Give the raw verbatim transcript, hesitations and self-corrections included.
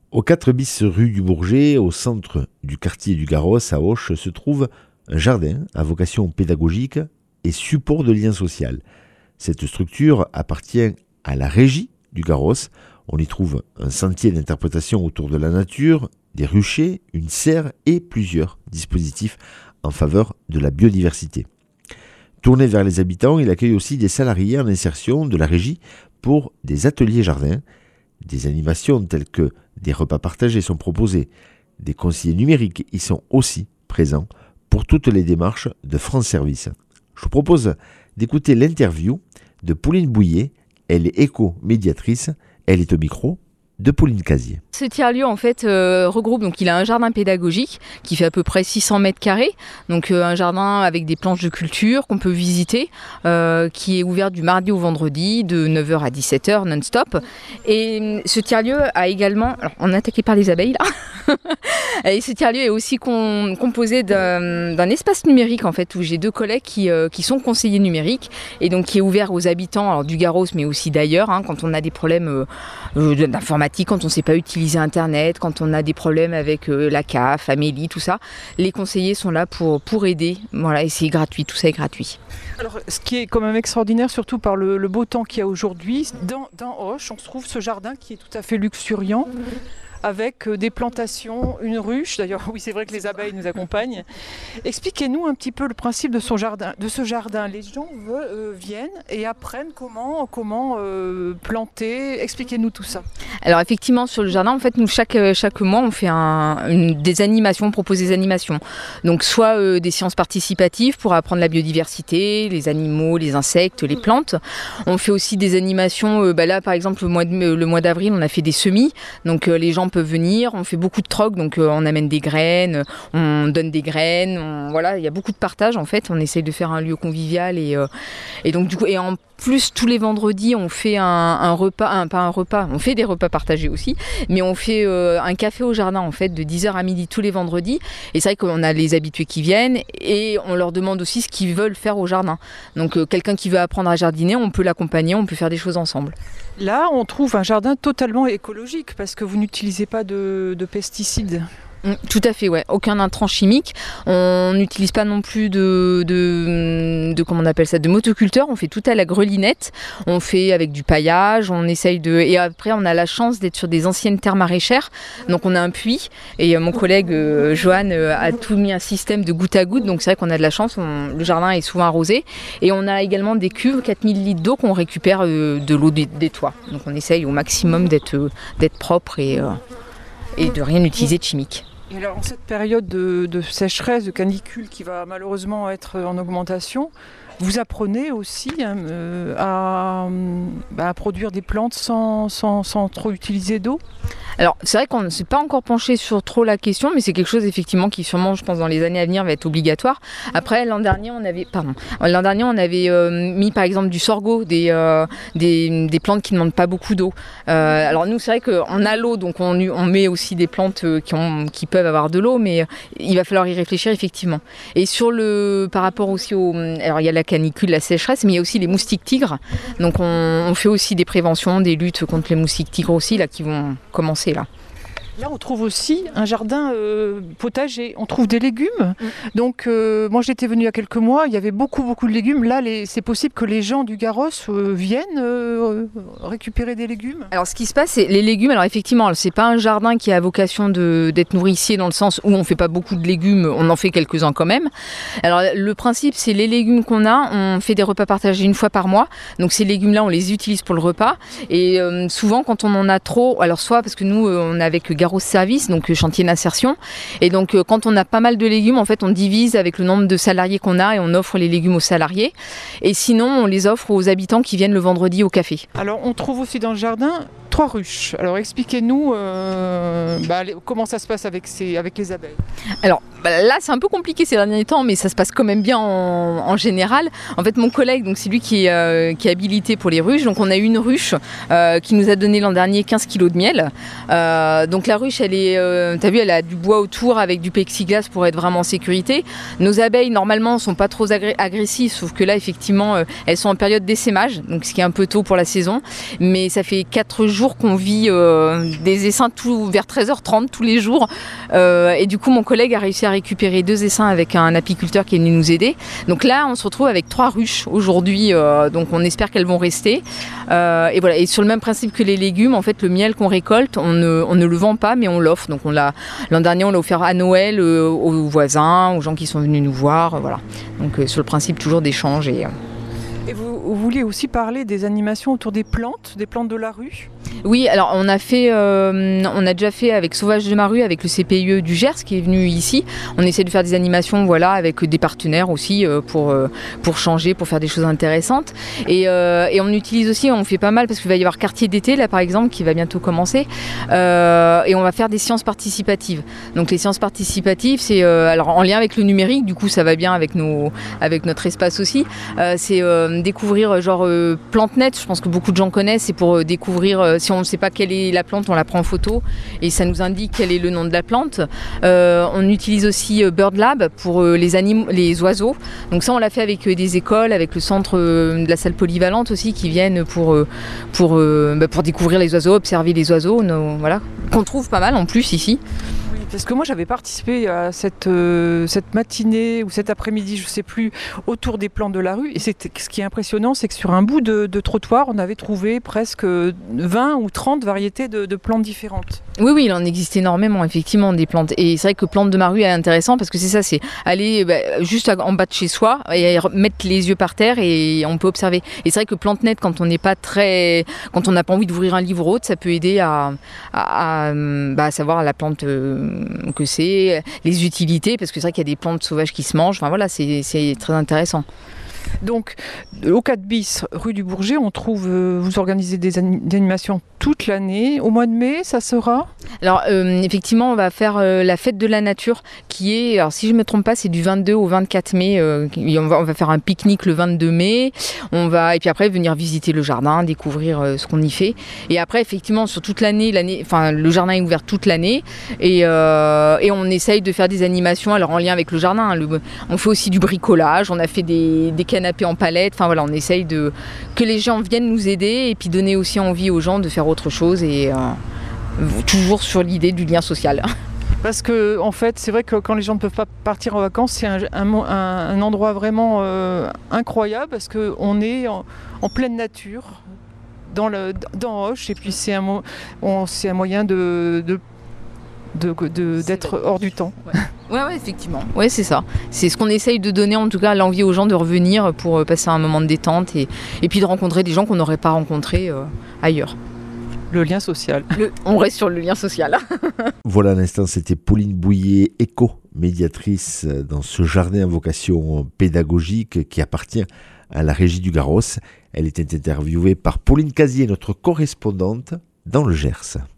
Au quatre bis rue du Bourget, au centre du quartier du Garros, à Auch, se trouve un jardin à vocation pédagogique et support de lien social. Cette structure appartient à la régie du Garros. On y trouve un sentier d'interprétation autour de la nature, des ruchers, une serre et plusieurs dispositifs en faveur de la biodiversité. Tourné vers les habitants, il accueille aussi des salariés en insertion de la régie pour des ateliers jardins. Des animations telles que des repas partagés sont proposés. Des conseillers numériques y sont aussi présents pour toutes les démarches de France Service. Je vous propose d'écouter l'interview de Pauline Bouillet. Elle est éco-médiatrice. Elle est au micro de Pauline Casier. Ce tiers-lieu en fait euh, regroupe, donc il a un jardin pédagogique qui fait à peu près six cents mètres carrés, donc euh, un jardin avec des planches de culture qu'on peut visiter, euh, qui est ouvert du mardi au vendredi de neuf heures à dix-sept heures non-stop. Et ce tiers-lieu a également, alors on est attaqué par les abeilles là, et ce tiers-lieu est aussi com- composé d'un, d'un espace numérique en fait où j'ai deux collègues qui, euh, qui sont conseillers numériques et donc qui est ouvert aux habitants alors, du Garros mais aussi d'ailleurs hein, quand on a des problèmes euh, euh, d'informatique, quand on ne sait pas utiliser Internet, quand on a des problèmes avec euh, la C A F, Amélie, tout ça, les conseillers sont là pour, pour aider. Voilà, et c'est gratuit, tout ça est gratuit. Alors, ce qui est quand même extraordinaire, surtout par le, le beau temps qu'il y a aujourd'hui, dans, dans Auch, on se trouve ce jardin qui est tout à fait luxuriant, avec des plantations, une ruche. D'ailleurs, oui, c'est vrai que les abeilles nous accompagnent. Expliquez-nous un petit peu le principe de, son jardin, de ce jardin. Les gens veulent, euh, viennent et apprennent comment, comment euh, planter. Expliquez-nous tout ça. Alors effectivement, sur le jardin, en fait, nous, chaque, chaque mois, on fait un, une, des animations, on propose des animations. Donc, soit euh, des séances participatives pour apprendre la biodiversité, les animaux, les insectes, les plantes. On fait aussi des animations. Euh, bah là, par exemple, le mois, de, le mois d'avril, on a fait des semis. Donc, euh, les gens peuvent venir, on fait beaucoup de troc, donc euh, on amène des graines, on donne des graines, on, voilà, il y a beaucoup de partage en fait, on essaye de faire un lieu convivial et, euh, et donc du coup, et en plus tous les vendredis on fait un, un repas, un, pas un repas, on fait des repas partagés aussi, mais on fait euh, un café au jardin en fait de dix heures à midi tous les vendredis et c'est vrai qu'on a les habitués qui viennent et on leur demande aussi ce qu'ils veulent faire au jardin. Donc euh, quelqu'un qui veut apprendre à jardiner, on peut l'accompagner, on peut faire des choses ensemble. Là, on trouve un jardin totalement écologique parce que vous n'utilisez pas de, de pesticides. Tout à fait, ouais. Aucun intrant chimique. On n'utilise pas non plus de, de, de comment on appelle ça, de motoculteur. On fait tout à la grelinette. On fait avec du paillage. On essaye de. Et après, on a la chance d'être sur des anciennes terres maraîchères. Donc, on a un puits. Et mon collègue euh, Johan euh, a tout mis un système de goutte à goutte. Donc, c'est vrai qu'on a de la chance. On, le jardin est souvent arrosé. Et on a également des cuves, quatre mille litres d'eau qu'on récupère euh, de l'eau des, des toits. Donc, on essaye au maximum d'être, euh, d'être propre et, euh, et de rien utiliser de chimique. Et alors, en cette période de, de sécheresse, de canicule qui va malheureusement être en augmentation, vous apprenez aussi hein, euh, à, bah, à produire des plantes sans, sans, sans trop utiliser d'eau ? Alors c'est vrai qu'on ne s'est pas encore penché sur trop la question, mais c'est quelque chose effectivement qui sûrement, je pense, dans les années à venir va être obligatoire. Après l'an dernier on avait, pardon, l'an dernier on avait euh, mis par exemple du sorgho, des, euh, des, des plantes qui ne demandent pas beaucoup d'eau. Euh, alors nous c'est vrai qu'on a l'eau, donc on, on met aussi des plantes qui, ont, qui peuvent avoir de l'eau, mais il va falloir y réfléchir effectivement. Et sur le, par rapport aussi au, alors il y a la canicule, la sécheresse, mais il y a aussi les moustiques tigres. Donc on, on fait aussi des préventions, des luttes contre les moustiques tigres aussi là qui vont commencer là. Là, on trouve aussi un jardin euh, potager. On trouve des légumes. Mmh. Donc, euh, moi, j'étais venue il y a quelques mois. Il y avait beaucoup, beaucoup de légumes. Là, les, c'est possible que les gens du Garros euh, viennent euh, récupérer des légumes. Alors, ce qui se passe, c'est les légumes. Alors, effectivement, c'est pas un jardin qui a vocation de, d'être nourricier dans le sens où on fait pas beaucoup de légumes. On en fait quelques-uns quand même. Alors, le principe, c'est les légumes qu'on a. On fait des repas partagés une fois par mois. Donc, ces légumes-là, on les utilise pour le repas. Et euh, souvent, quand on en a trop, alors soit parce que nous, euh, on est avec Garros Service, donc chantier d'insertion. Et donc, euh, quand on a pas mal de légumes, en fait, on divise avec le nombre de salariés qu'on a et on offre les légumes aux salariés. Et sinon, on les offre aux habitants qui viennent le vendredi au café. Alors, on trouve aussi dans le jardin trois ruches. Alors, expliquez-nous euh, bah, comment ça se passe avec, ces, avec les abeilles. Alors, bah, là, c'est un peu compliqué ces derniers temps, mais ça se passe quand même bien en, en général. En fait, mon collègue, donc c'est lui qui est, euh, qui est habilité pour les ruches. Donc, on a une ruche euh, qui nous a donné l'an dernier quinze kilos de miel. Euh, donc, la ruche, elle est, euh, t'as vu, elle a du bois autour avec du plexiglas pour être vraiment en sécurité. Nos abeilles, normalement, sont pas trop agré- agressives, sauf que là, effectivement, euh, elles sont en période d'essaimage, donc ce qui est un peu tôt pour la saison. Mais ça fait quatre jours jours qu'on vit euh, des essaims tout, vers treize heures trente tous les jours. Euh, et du coup, mon collègue a réussi à récupérer deux essaims avec un apiculteur qui est venu nous aider. Donc là, on se retrouve avec trois ruches aujourd'hui. Euh, donc on espère qu'elles vont rester. Euh, et voilà. Et sur le même principe que les légumes, en fait, le miel qu'on récolte, on ne, on ne le vend pas, mais on l'offre. Donc on l'a, l'an dernier, on l'a offert à Noël euh, aux voisins, aux gens qui sont venus nous voir. Euh, voilà. Donc euh, sur le principe toujours d'échange. Et, euh... et vous, vous vouliez aussi parler des animations autour des plantes, des plantes de la rue ? Oui, alors on a fait, euh, on a déjà fait avec Sauvage de ma rue, avec le C P I E du Gers qui est venu ici. On essaie de faire des animations, voilà, avec des partenaires aussi euh, pour euh, pour changer, pour faire des choses intéressantes. Et, euh, et on utilise aussi, on fait pas mal parce qu'il va y avoir quartier d'été là par exemple qui va bientôt commencer. Euh, et on va faire des séances participatives. Donc les séances participatives, c'est euh, alors en lien avec le numérique, du coup ça va bien avec nos avec notre espace aussi. Euh, c'est euh, découvrir genre euh, PlanteNet. Je pense que beaucoup de gens connaissent. C'est pour euh, découvrir euh, si on ne sait pas quelle est la plante, on la prend en photo et ça nous indique quel est le nom de la plante. Euh, on utilise aussi BirdLab pour euh, les, anim- les oiseaux. Donc ça, on l'a fait avec euh, des écoles, avec le centre euh, de la salle polyvalente aussi qui viennent pour, euh, pour, euh, bah, pour découvrir les oiseaux, observer les oiseaux, nos, voilà, qu'on trouve pas mal en plus ici. Parce que moi j'avais participé à cette, euh, cette matinée ou cet après-midi, je ne sais plus, autour des plantes de la rue. Et c'est, ce qui est impressionnant, c'est que sur un bout de, de trottoir, on avait trouvé presque vingt ou trente variétés de, de plantes différentes. Oui, oui, il en existe énormément, effectivement, des plantes. Et c'est vrai que plantes de ma rue est intéressant parce que c'est ça, c'est aller bah, juste en bas de chez soi et mettre les yeux par terre et on peut observer. Et c'est vrai que PlanteNet, quand on n'est pas très, quand on n'a pas envie d'ouvrir un livre ou autre, ça peut aider à, à, à, bah, à savoir la plante euh, que c'est, les utilités, parce que c'est vrai qu'il y a des plantes sauvages qui se mangent. Enfin voilà, c'est, c'est très intéressant. Donc, au quatre bis, rue du Bourget, on trouve, euh, vous organisez des, anim- des animations toute l'année. Au mois de mai, ça sera ? Alors, euh, effectivement, on va faire euh, la fête de la nature, qui est, alors si je ne me trompe pas, c'est du vingt-deux au vingt-quatre mai. Euh, on, va, on va faire un pique-nique le vingt-deux mai. On va, et puis après, venir visiter le jardin, découvrir euh, ce qu'on y fait. Et après, effectivement, sur toute l'année, l'année, enfin, le jardin est ouvert toute l'année. Et, euh, et on essaye de faire des animations, alors en lien avec le jardin. Hein, le, on fait aussi du bricolage, on a fait des, des canapés en palette. Enfin voilà, on essaye de que les gens viennent nous aider et puis donner aussi envie aux gens de faire autre chose et euh, toujours sur l'idée du lien social. Parce que en fait, c'est vrai que quand les gens ne peuvent pas partir en vacances, c'est un, un, un, un endroit vraiment euh, incroyable parce qu'on est en, en pleine nature, dans, le, dans Auch, et puis c'est un, on, c'est un moyen de, de De, de, d'être hors du temps. Ouais, ouais, ouais effectivement. Ouais, c'est ça. C'est ce qu'on essaye de donner, en tout cas, l'envie aux gens de revenir pour passer un moment de détente et, et puis de rencontrer des gens qu'on n'aurait pas rencontrés euh, ailleurs. Le lien social. Le, on reste sur le lien social. Voilà, à l'instant, c'était Pauline Bouillet, éco-médiatrice dans ce jardin à vocation pédagogique qui appartient à la Régie du Garros. Elle était interviewée par Pauline Casier, notre correspondante dans le Gers.